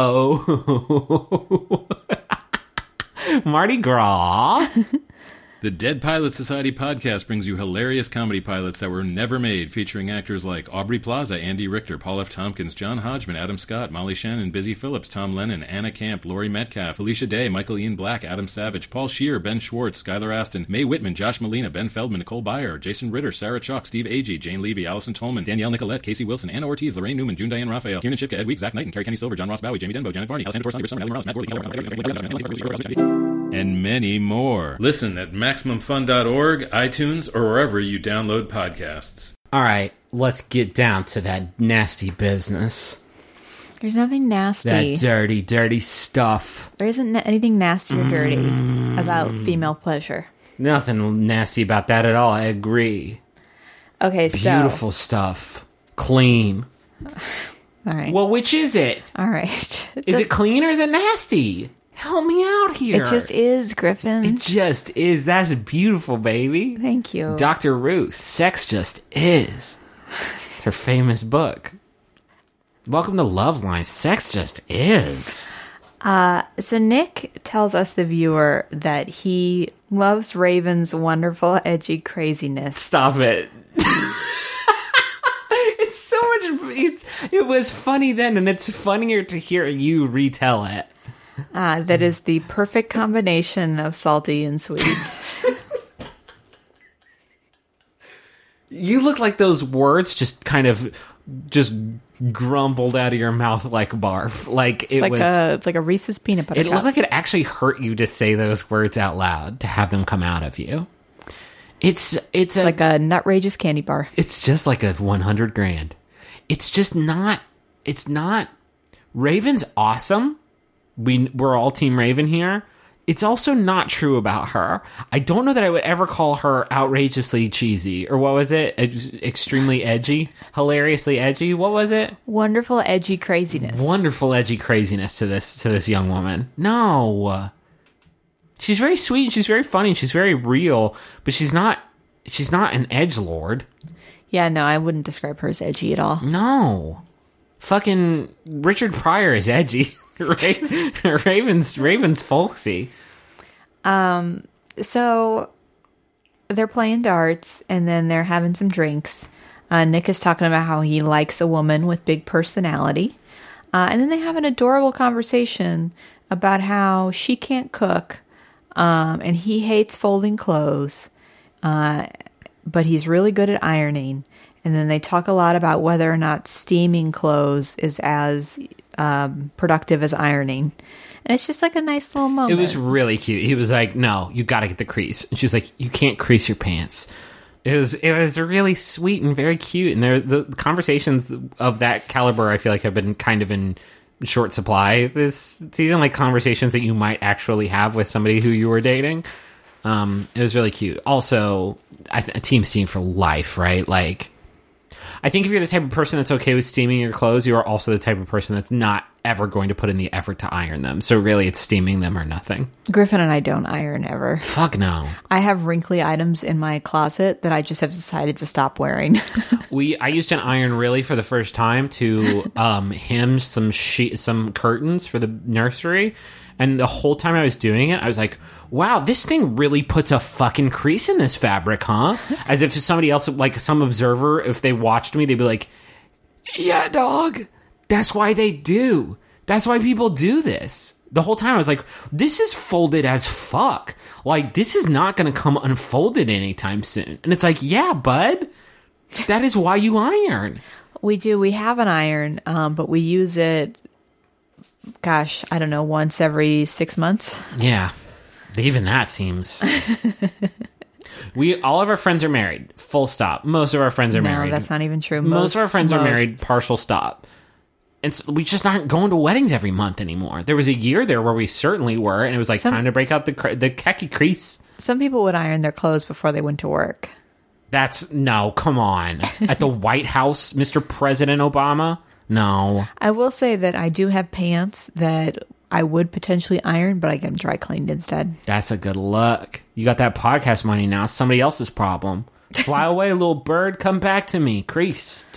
Uh-oh. Mardi Gras. The Dead Pilot Society podcast brings you hilarious comedy pilots that were never made, featuring actors like Aubrey Plaza, Andy Richter, Paul F. Tompkins, John Hodgman, Adam Scott, Molly Shannon, Busy Phillips, Tom Lennon, Anna Camp, Laurie Metcalf, Felicia Day, Michael Ian Black, Adam Savage, Paul Scheer, Ben Schwartz, Skylar Aston, Mae Whitman, Josh Molina, Ben Feldman, Nicole Byer, Jason Ritter, Sarah Chalk, Steve Agee, Jane Levy, Allison Tolman, Danielle Nicolette, Casey Wilson, Anna Ortiz, Lorraine Newman, June Diane Raphael, Kieran Chipka, Ed Week, Zach Knight, and Carrie Kenny Silver, John Ross Bowie, Jamie Denbo, Janet Varney, Alessandra Torres, Summer, Ellie Morales, Matt Gorley, and many more. Listen at Maximum Fun dot org, iTunes, or wherever you download podcasts. All right, let's get down to that nasty business. There's nothing nasty. That dirty, dirty stuff. There isn't anything nasty or dirty about female pleasure. Nothing nasty about that at all. I agree. Okay, so Beautiful stuff. Clean. all right, Well, which is it? all right. Is it clean or is it nasty? Help me out here. It just is, Griffin. It just is. That's beautiful, baby. Thank you. Doctor Ruth, Sex Just Is. Her famous book. Welcome to Love Line. Sex Just Is. So Nick tells us, the viewer, that he loves Raven's wonderful, edgy craziness. Stop it. It's so much. It's, it was funny then, and it's funnier to hear you retell it. Uh, that is the perfect combination of salty and sweet. You look like those words just kind of just grumbled out of your mouth like barf. Like It's it like was. a it's like a Reese's peanut butter It cup. looked like it actually hurt you to say those words out loud, to have them come out of you. It's it's, It's a, like a nutrageous candy bar. it's just like a one hundred grand. It's just not. It's not. Raven's awesome. We we're all Team Raven here. It's also not true about her. I don't know that I would ever call her outrageously cheesy, or what was it? Ed- extremely edgy, hilariously edgy. What was it? Wonderful, edgy craziness. Wonderful edgy craziness to this to this young woman. No, she's very sweet. She's very funny. She's very real, but she's not. She's not an edgelord. Yeah, no, I wouldn't describe her as edgy at all. No, fucking Richard Pryor is edgy. Ra- Raven's Raven's folksy. So they're playing darts and then they're having some drinks. Uh, Nick is talking about how he likes a woman with big personality. Uh, and then they have an adorable conversation about how she can't cook um, and he hates folding clothes, uh, but he's really good at ironing. And then they talk a lot about whether or not steaming clothes is as um, productive as ironing. And it's just like a nice little moment. It was really cute. He was like, "No, you got to get the crease," and she's like, "You can't crease your pants." It was it was really sweet and very cute. And there, the conversations of that caliber, I feel like, have been kind of in short supply this season. Like conversations that you might actually have with somebody who you were dating. Um, it was really cute. Also, I th- a team steam for life, right? Like, I think if you're the type of person that's okay with steaming your clothes, you are also the type of person that's not ever going to put in the effort to iron them. So really, it's steaming them or nothing. Griffin and I don't iron ever. Fuck no. I have wrinkly items in my closet that I just have decided to stop wearing. We I used an iron really for the first time to um, hinge some sheet, some curtains for the nursery, and the whole time I was doing it, I was like, "Wow, this thing really puts a fucking crease in this fabric, huh?" As if somebody else, like some observer, if they watched me, they'd be like, "Yeah, dog. That's why they do. That's why people do this." The whole time I was like, "This is folded as fuck. Like this is not going to come unfolded anytime soon." And it's like, "Yeah, bud." That is why you iron. We do. We have an iron, um, but we use it, gosh, I don't know, once every six months. Yeah. Even that seems... we all of our friends are married. Full stop. Most of our friends are No, married. that's not even true. Most, Most, of our friends most. are married. Partial stop. And so we just aren't going to weddings every month anymore. There was a year there where we certainly were, and it was like Some- time to break out the cre- the khaki crease. Some people would iron their clothes before they went to work. That's no, come on. At the White House, Mister President Obama? No. I will say that I do have pants that I would potentially iron, but I get them dry cleaned instead. That's a good look. You got that podcast money now. Somebody else's problem. Fly away, little bird. Come back to me. Creased.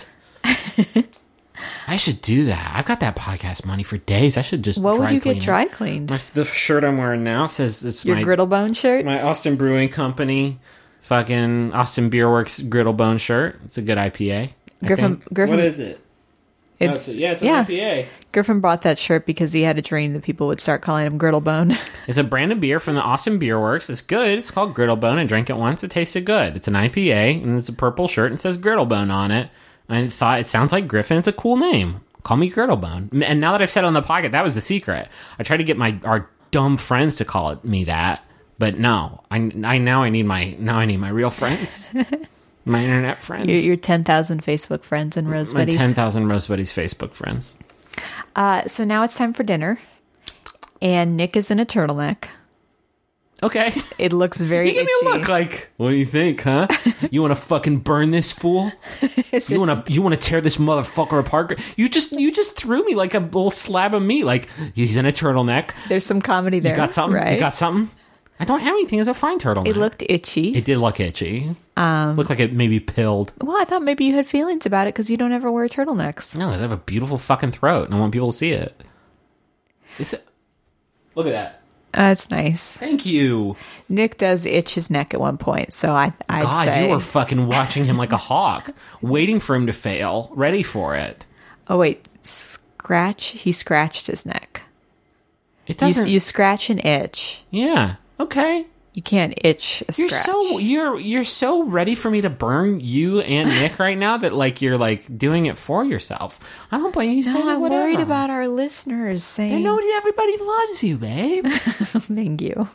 I should do that. I've got that podcast money for days. I should just What dry would you clean get it. dry cleaned? My, the shirt I'm wearing now says it's Your my, Griddlebone shirt? my Austin Brewing Company fucking Austin Beer Works Griddlebone shirt. It's a good I P A. I Griffin- think. Griffin- What is it? It's, Oh, yeah, it's an yeah. I P A. Griffin bought that shirt because he had a dream that people would start calling him Griddlebone. It's a brand of beer from the Austin Beer Works. It's good. It's called Griddlebone. I drank it once. It tasted good. It's an I P A, and it's a purple shirt, and it says Griddlebone on it. And I thought, it sounds like Griffin. It's a cool name. Call me Griddlebone. And now that I've said it on the pocket, that was the secret. I tried to get my our dumb friends to call it me that, but no. I, I now I need my now I need my real friends, my internet friends, your your ten thousand Facebook friends and Rose my Buddies. ten thousand Rose Buddies Facebook friends. Uh, so now it's time for dinner. And Nick is in a turtleneck. Okay. It looks very You give itchy. me a look like, what do you think, huh? You want to fucking burn this fool? Is You there want to you want to tear this motherfucker apart? You just you just threw me like a little slab of meat. Like he's in a turtleneck. There's some comedy there. You got something? right? You got something? I don't have anything as a fine turtleneck. It looked itchy. It did look itchy. Um, looked like it maybe pilled. well, I thought maybe you had feelings about it because you don't ever wear turtlenecks. No, because I have a beautiful fucking throat, and I want people to see it. Is it? Look at that. That's nice. Thank you. Nick does itch his neck at one point, so I, I'd God, say. you were fucking watching him like a hawk, waiting for him to fail, ready for it. Oh wait, scratch. He scratched his neck. It You, doesn't. you scratch and itch. yeah. Okay. You can't itch a You're scratch. so you're you're so ready for me to burn you and Nick right now that like you're like doing it for yourself. I don't blame you. No, Say I'm whatever. worried about our listeners saying. They know everybody loves you, babe. Thank you.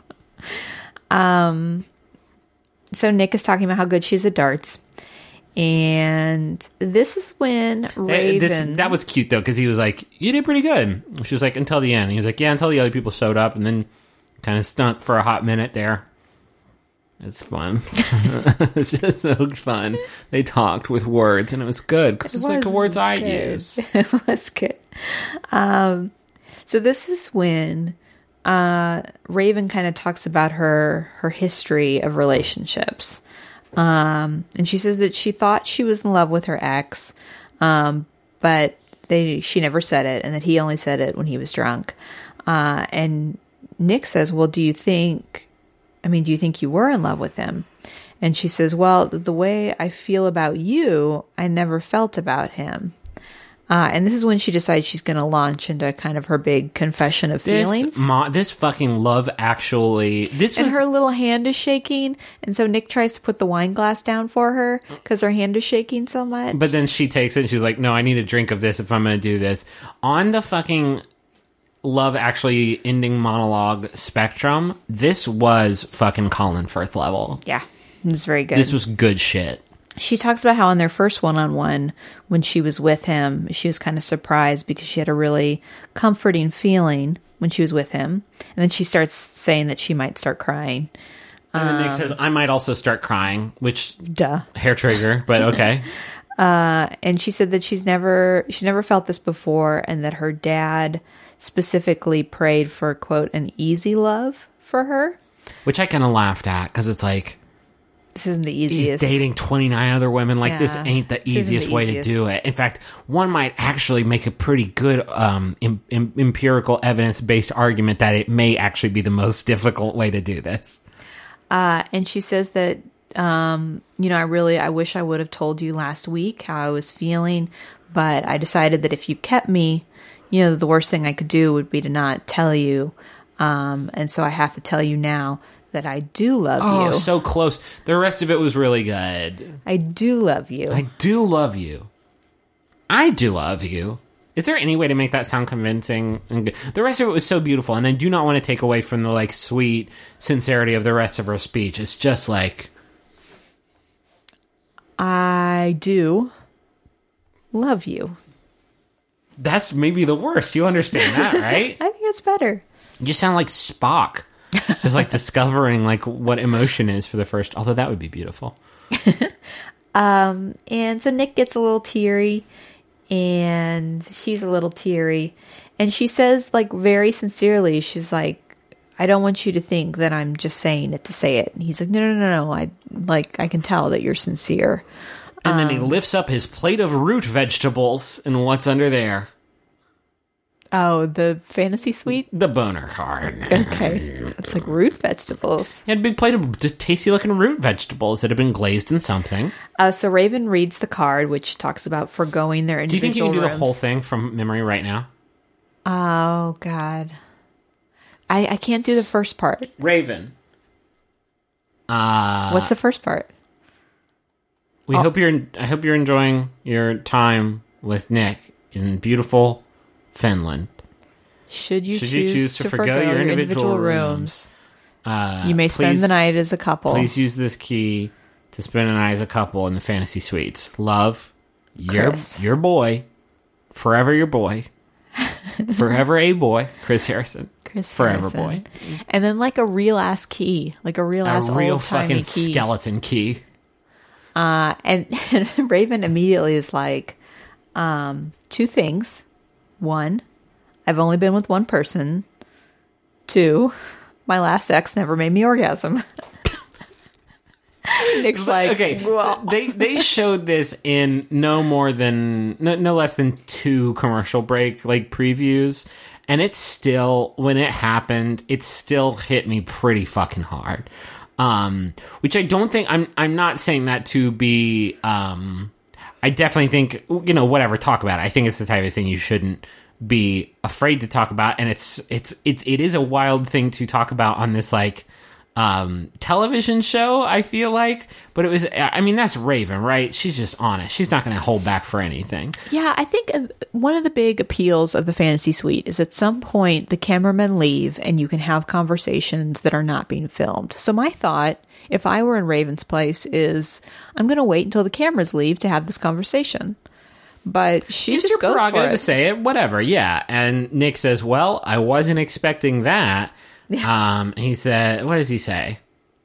Um, so Nick is talking about how good she's at darts, and this is when Raven. Hey, this, that was cute though, because he was like, "You did pretty good." She was like, "Until the end." He was like, "Yeah, until the other people showed up," and then kind of stunk for a hot minute there. It's fun. It's just so fun. They talked with words, and it was good because it's like the words I use. It was good. Um, so this is when uh, Raven kind of talks about her her history of relationships, um, and she says that she thought she was in love with her ex, um, but they she never said it, and that he only said it when he was drunk. Uh, and Nick says, "Well, do you think?" I mean, do you think you were in love with him? And she says, well, the way I feel about you, I never felt about him. Uh, and this is when she decides she's going to launch into kind of her big confession of This, feelings. mo- this fucking Love Actually. This And was her little hand is shaking. And so Nick tries to put the wine glass down for her because her hand is shaking so much. But then she takes it and she's like, no, I need a drink of this if I'm going to do this. On the fucking Love Actually ending monologue spectrum, this was fucking Colin Firth level. Yeah, it was very good. This was good shit. She talks about how on their first one-on-one, when she was with him, she was kind of surprised because she had a really comforting feeling when she was with him. And then she starts saying that she might start crying. And then Nick says, I might also start crying, which, Duh. hair trigger, but okay. Uh, and she said that she's never she's never felt this before, and that her dad specifically prayed for, quote, an easy love for her. Which I kind of laughed at, because it's like, This isn't the he's easiest. dating twenty-nine other women. Like, this Yeah. ain't the This isn't easiest the way easiest. to do it. In fact, one might actually make a pretty good um, em- em- empirical evidence-based argument that it may actually be the most difficult way to do this. Uh, and she says that, um, you know, I really, I wish I would have told you last week how I was feeling, but I decided that if you kept me, you know, the worst thing I could do would be to not tell you. Um, and so I have to tell you now that I do love Oh, you. so close. The rest of it was really good. I do love you. I do love you. I do love you. Is there any way to make that sound convincing? And good? The rest of it was so beautiful, and I do not want to take away from the like sweet sincerity of the rest of her speech. It's just like, I do love you. that's maybe the worst. You understand that, right? I think it's better. You sound like Spock, just like discovering like what emotion is for the first. Although that would be beautiful. And so Nick gets a little teary, and she's a little teary, and she says, like, very sincerely, she's like, I don't want you to think that I'm just saying it to say it. And he's like, no, no, no, no. I like, I can tell that you're sincere. And then he lifts up his plate of root vegetables, and what's under there? Oh, the fantasy suite? The boner card. Okay. It's like root vegetables. He had a big plate of t- tasty-looking root vegetables that had been glazed in something. Uh, so Raven reads the card, which talks about foregoing their Do you individual think you can do the rooms. whole thing from memory right now? Oh, God. I, I can't do the first part. Raven. Uh, What's the first part? we hope you're. I hope you're enjoying your time with Nick in beautiful Finland. Should you, Should choose, you choose to, to forgo, forgo your your individual individual rooms, Uh, you may spend please- the night as a couple. Please use this key to spend a night as a couple in the fantasy suites. Love, your Chris. your boy, forever your boy, forever a boy, Chris Harrison. Chris Forever Harrison. boy. And then like a real ass key, like a real ass A real old timey fucking key. skeleton key. Uh, and, and Raven immediately is like, um, two things. One, I've only been with one person. Two, my last ex never made me orgasm. Nick's like, okay, so well, they they showed this in no more than no, no less than two commercial break like previews, and it's still, when it happened, it still hit me pretty fucking hard. Um, which I don't think I'm I'm not saying that to be um I definitely think, you know, whatever, talk about it. I think it's the type of thing you shouldn't be afraid to talk about, and it's it's it, it is a wild thing to talk about on this like um, television show, I feel like. But it was, I mean, that's Raven, right? She's just honest. She's not going to hold back for anything. Yeah, I think uh, one of the big appeals of the Fantasy Suite is at some point the cameramen leave and you can have conversations that are not being filmed. So my thought, if I were in Raven's place, is I'm going to wait until the cameras leave to have this conversation. But she It's just your goes for prerogative it. to say it, whatever, yeah. And Nick says, well, I wasn't expecting that. Um, he said, what does he say?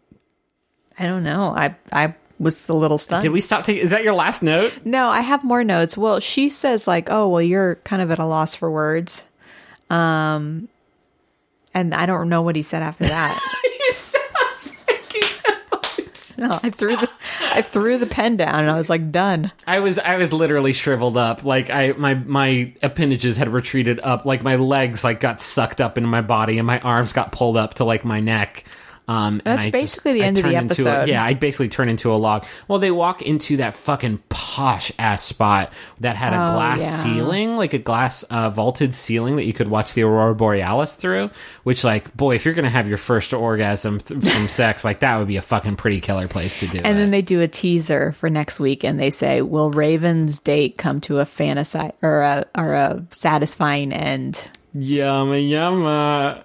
I don't know. I I was a little stunned. Did we stop taking, is that your last note? No, I have more notes. Well, she says like, "Oh, well, you're kind of at a loss for words," um, and I don't know what he said after that. You stopped taking notes. No, I threw the I threw the pen down and I was like, done. I was I was literally shriveled up. Like I my my appendages had retreated up. Like my legs like got sucked up into my body and my arms got pulled up to like my neck. Um, and That's I basically just, the I end of the turned into a- episode. yeah, I basically turned into a log. Well, they walk into that fucking posh ass spot that had a Oh, glass yeah. ceiling, like a glass uh, vaulted ceiling that you could watch the Aurora Borealis through. Which, like, boy, if you're gonna have your first orgasm th- from sex, like that would be a fucking pretty killer place to do it. And then they do a teaser for next week, and they say, "Will Raven's date come to a fantasy or a or a satisfying end?" Yumma yumma.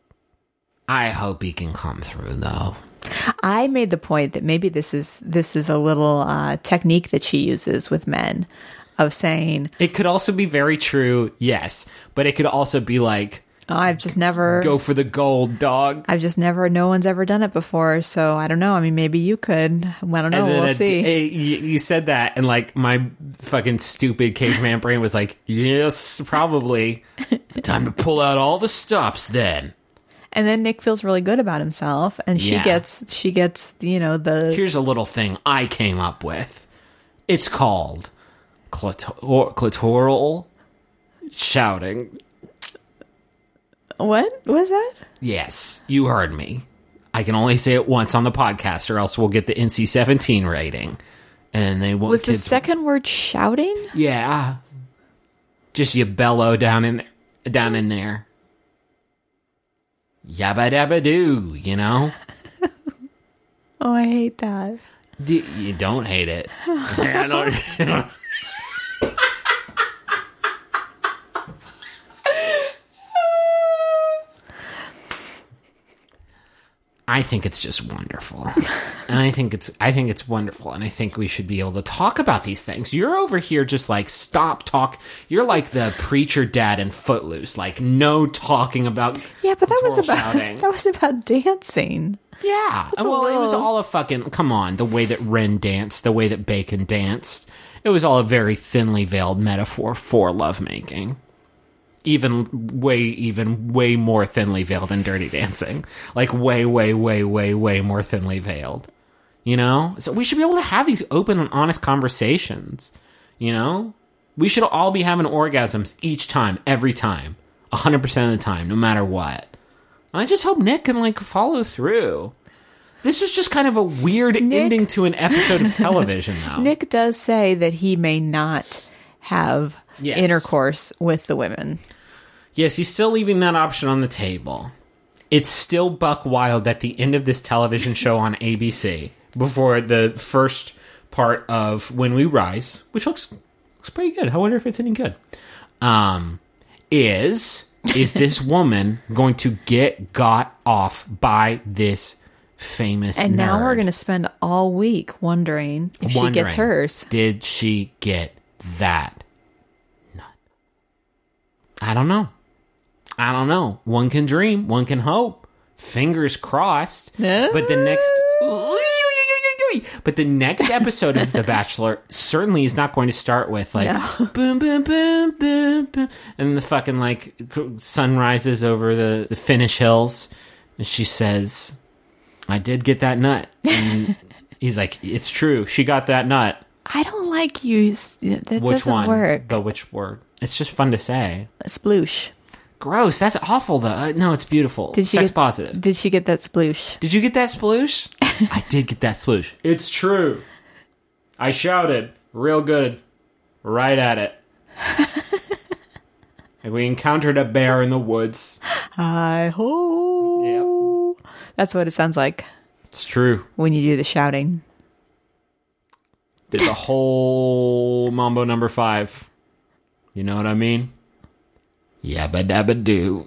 I hope he can come through though. I made the point that maybe this is this is a little uh, technique that she uses with men, of saying, It could also be very true, yes, but it could also be like, "Oh, I've just never go for the gold, dog. I've just never, no one's ever done it before, so I don't know. I mean, maybe you could. I don't know. We'll a- see." a- you you said that, and like my fucking stupid caveman brain was like, yes, probably. Time to pull out all the stops then. And then Nick feels really good about himself, and she Yeah. gets, she gets, you know, the Here's a little thing I came up with. It's called clitor- clitoral shouting. what was that? Yes, you heard me. I can only say it once on the podcast, or else we'll get the N C seventeen rating, and they won't. Was the kids- second word shouting? Yeah, just you bellow down in down in there. Yabba dabba doo, you know. Oh, I hate that. D- you don't hate it. I don't- I think it's just wonderful. And I think it's I think it's wonderful, and I think we should be able to talk about these things. You're over here just like stop talk. You're like the preacher dad in Footloose, like no talking about Yeah, but that was clitoral about shouting. that was about dancing. Yeah. a Well, it was little- all a fucking come on, the way that Ren danced, the way that Bacon danced. It was all a very thinly veiled metaphor for lovemaking. Even way, even way more thinly veiled than Dirty Dancing. Like way, way, way, way, way more thinly veiled. You know? So we should be able to have these open and honest conversations. You know? We should all be having orgasms each time, every time. one hundred percent of the time, no matter what. I just hope Nick can, like, follow through. This was just kind of a weird Nick- ending to an episode of television, though. Nick does say that he may not have Yes. intercourse with the women. Yes, he's still leaving that option on the table. It's still buck wild at the end of this television show on A B C before the first part of When We Rise, which looks looks pretty good. I wonder if it's any good. Um, is is this woman going to get got off by this famous And now nerd? we're going to spend all week wondering if she Wondering, gets hers. Did she get that nut? I don't know. I don't know. One can dream. One can hope. Fingers crossed. But the next... But the next episode of The Bachelor certainly is not going to start with like boom, boom, boom, boom, boom, and the fucking like sun rises over the, the Finnish hills, and she says, "I did get that nut." And he's like, "It's true. She got that nut." I don't like you. That Which doesn't one? work. The which word? It's just fun to say. Sploosh. Gross. That's awful, though. Uh, no, it's beautiful. Did she Sex get, positive. Did she get that sploosh? Did you get that sploosh? I did get that sploosh. It's true. I shouted real good right at it. And we encountered a bear in the woods. Hi ho. That's what it sounds like It's true. when you do the shouting. There's a whole Mambo number five. You know what I mean? Yabba dabba doo.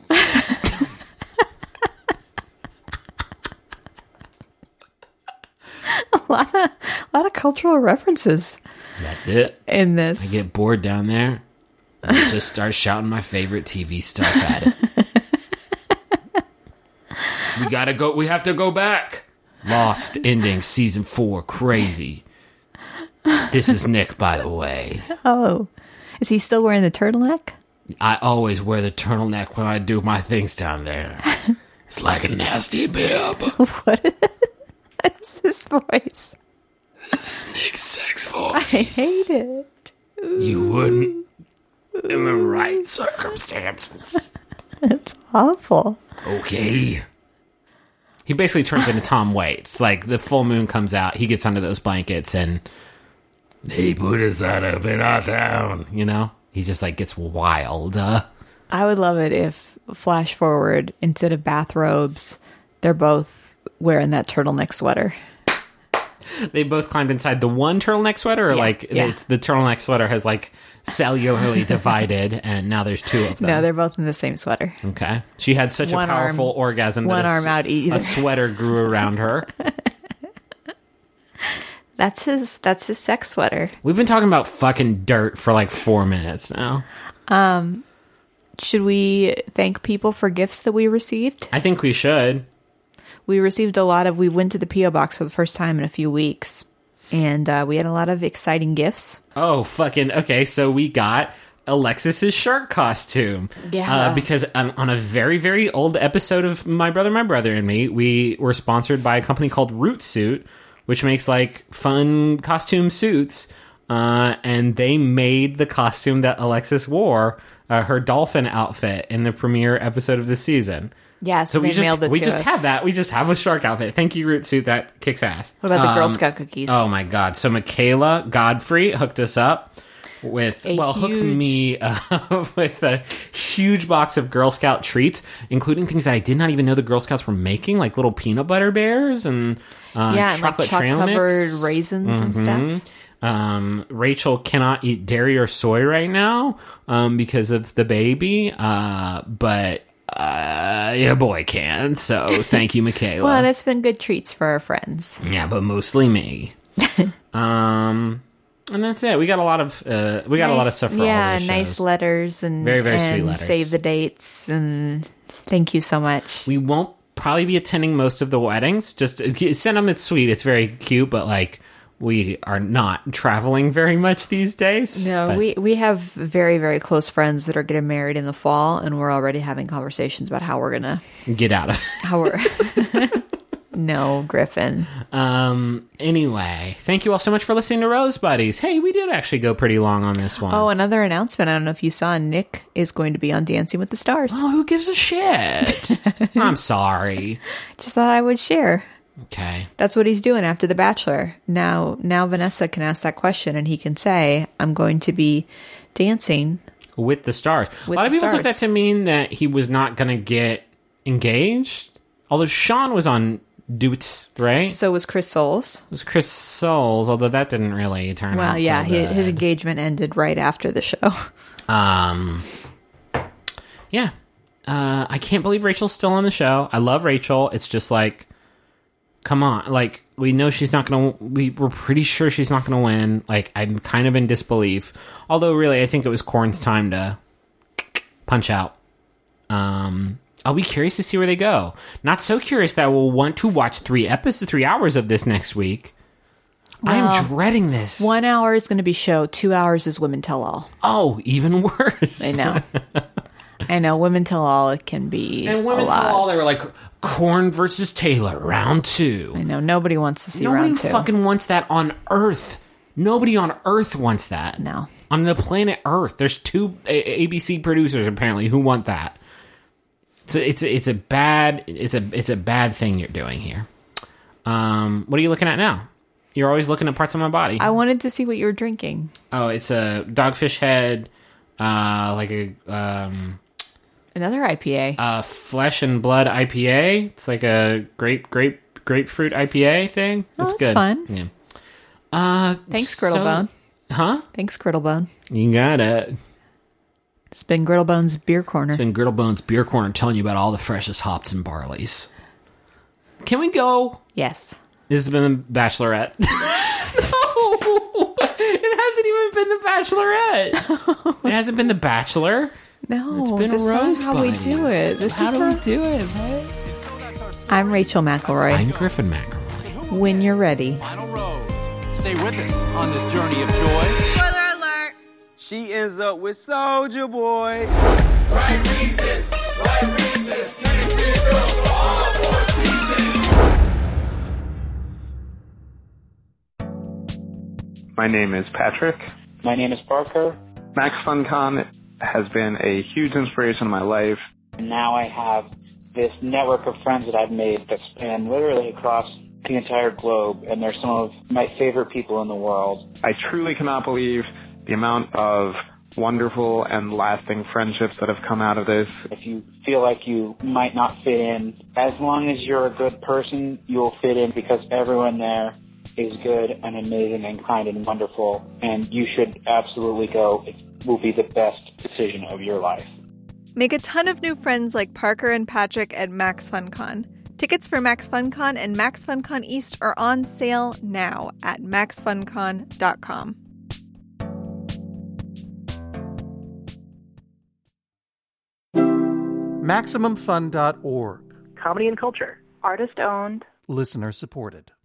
A lot of, a lot of cultural references That's it. in I this. get bored down there. I just start shouting my favorite T V stuff at it. We gotta go. We have to go back. Lost ending season four. Crazy. This is Nick, by the way. Oh, is he still wearing the turtleneck? I always wear the turtleneck when I do my things down there. It's like a nasty bib. What is this voice? Nick's sex I voice. hate it. You wouldn't in the right circumstances. It's awful. Okay. He basically turns into Tom Waits. Like, the full moon comes out, he gets under those blankets, and they put us out up in our town, you know? He just, like, gets wild. Uh, I would love it if, flash forward, instead of bathrobes, they're both wearing that turtleneck sweater. they both climbed inside the one turtleneck sweater, or, Yeah, like, yeah. it's- the turtleneck sweater has, like, cellularly divided, and now there's two of them. No, they're both in the same sweater. Okay. She had such One a powerful arm- orgasm one that a, arm out either. a sweater grew around her. That's his. That's his sex sweater. We've been talking about fucking dirt for like four minutes now. Should we thank people for gifts that we received? I think we should. We received a lot of. We went to the P O box for the first time in a few weeks, and uh, we had a lot of exciting gifts. Oh, fucking, okay, so we got Alexis's shark costume. Yeah. Uh, because um, on a very, very old episode of My Brother, My Brother and Me, we were sponsored by a company called Root Suit, which makes, like, fun costume suits. Uh, and they made the costume that Alexis wore, uh, her dolphin outfit, in the premiere episode of the season. Yeah, so, So we they just mailed it we to just us. have that. We just have a shark outfit. Thank you, Root Suit. That kicks ass. What about the Girl Um, Scout cookies? Oh my god! So Michaela Godfrey hooked us up with A well, hooked huge- me up with a huge box of Girl Scout treats, including things that I did not even know the Girl Scouts were making, like little peanut butter bears and uh, yeah, and like chocolate trail chocolate-covered mix. raisins and stuff. Um, Rachel cannot eat dairy or soy right now um, because of the baby, uh, but uh, your boy can. So thank you, Michaela. Well, and it's been good treats for our friends. Yeah, but mostly me. um, and that's it. We got a lot of uh, we got a lot of stuff for yeah, all those nice shows. letters and Very, very sweet and letters. save the dates and thank you so much. We won't probably be attending most of the weddings. Just uh, send them. It's sweet. It's very cute, but like we are not traveling very much these days. No, But we we have very very close friends that are getting married in the fall, and we're already having conversations about how we're gonna get out of. how we're. No, Griffin. Um. Anyway, thank you all so much for listening to Rose Buddies. Hey, we did actually go pretty long on this one. Oh, another announcement. I don't know if you saw. Nick is going to be on Dancing with the Stars. Oh, who gives a shit? I'm sorry. Just thought I would share. Okay. That's what he's doing after The Bachelor. Now, now Vanessa can ask that question, and he can say, "I'm going to be dancing." With the stars. With a lot of the people took stars. that to mean that he was not going to get engaged. Although Sean was on Doots, right? So was Chris Soules. It was Chris Soules, although that didn't really turn Well, out yeah, so his, his good. engagement ended right after the show. Um, yeah. Uh, I can't believe Rachel's still on the show. I love Rachel. It's just like, come on. Like, we know she's not going to... We, we're pretty sure she's not going to win. Like, I'm kind of in disbelief. Although, really, I think it was Korn's time to punch out. Um... I'll be curious to see where they go. Not so curious that we'll want to watch three episodes, three hours of this next week. I Well, am dreading this. One hour is going to be show. Two hours is Women Tell All. Oh, even worse. I know. I know. Women Tell All it can be And a Women lot. Tell All, they were like, Korn versus Taylor, round two. I know. Nobody wants to see Nobody round two. fucking wants that on Earth. Nobody on Earth wants that. No. On the planet Earth. There's two A- ABC producers, apparently, who want that. It's a, it's a, it's a bad it's a it's a bad thing you're doing here. Um, what are you looking at now? You're always looking at parts of my body. I wanted to see what you were drinking. oh, it's a Dogfish Head, uh, like a um, Another I P A. Uh, Flesh and Blood I P A. It's like a grape, grape, grapefruit I P A thing. Oh, It's that's good. fun. Yeah. Uh, Thanks, so- Griddlebone. Huh? Thanks, Griddlebone. You got it. It's been Griddlebone's Beer Corner. It's been Griddlebone's Beer Corner telling you about all the freshest hops and barleys. Can we go? Yes. This has been the Bachelorette. No! It hasn't even been the Bachelorette. It hasn't been the Bachelor. No, It's been this a is rose not how we bunnies. do it. This How is do the... we do it, right? I'm Rachel McElroy. I'm Griffin McElroy. When you're ready. Final rose. Stay with us on this journey of joy. Spoiler alert. She ends up with Soldier Boy. Right reasons, right reasons. Titty bitty girl for all four seasons. My name is Patrick. My name is Parker, Max FunCon has been a huge inspiration in my life. and now I have this network of friends that I've made that span literally across the entire globe, and they're some of my favorite people in the world. I truly cannot believe the amount of wonderful and lasting friendships that have come out of this. If you feel like you might not fit in, as long as you're a good person, you'll fit in because everyone there is good and amazing and kind and wonderful, and you should absolutely go. It will be the best decision of your life. Make a ton of new friends like Parker and Patrick at Max FunCon. Tickets for Max FunCon and Max FunCon East are on sale now at max fun con dot com. Maximum Fun dot org. Comedy and culture. Artist owned. Listener supported.